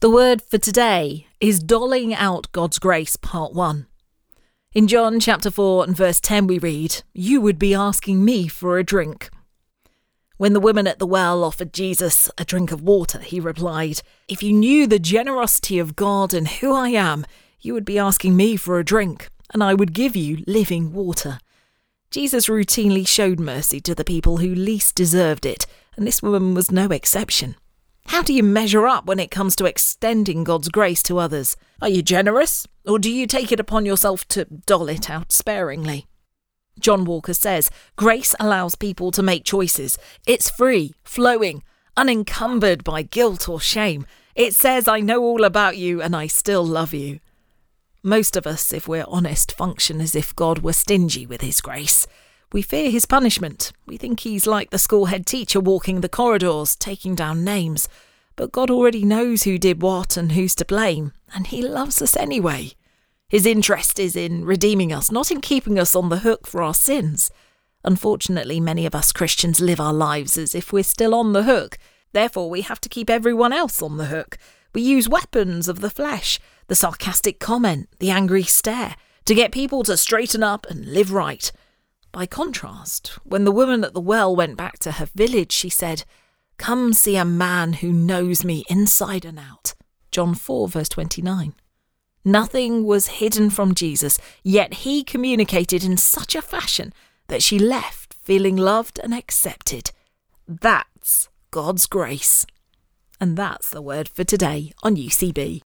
The word for today is doling out God's grace, part 1. In John chapter 4 and verse 10 we read, "You would be asking me for a drink." When the woman at the well offered Jesus a drink of water, he replied, "If you knew the generosity of God and who I am, you would be asking me for a drink, and I would give you living water." Jesus routinely showed mercy to the people who least deserved it, and this woman was no exception. How do you measure up when it comes to extending God's grace to others? Are you generous, or do you take it upon yourself to dole it out sparingly? John Walker says, grace allows people to make choices. It's free, flowing, unencumbered by guilt or shame. It says, I know all about you and I still love you. Most of us, if we're honest, function as if God were stingy with his grace. We fear his punishment. We think he's like the school head teacher walking the corridors, taking down names. But God already knows who did what and who's to blame, and he loves us anyway. His interest is in redeeming us, not in keeping us on the hook for our sins. Unfortunately, many of us Christians live our lives as if we're still on the hook. Therefore, we have to keep everyone else on the hook. We use weapons of the flesh, the sarcastic comment, the angry stare, to get people to straighten up and live right. By contrast, when the woman at the well went back to her village, she said, "Come see a man who knows me inside and out." John 4 verse 29. Nothing was hidden from Jesus, yet he communicated in such a fashion that she left feeling loved and accepted. That's God's grace. And that's the word for today on UCB.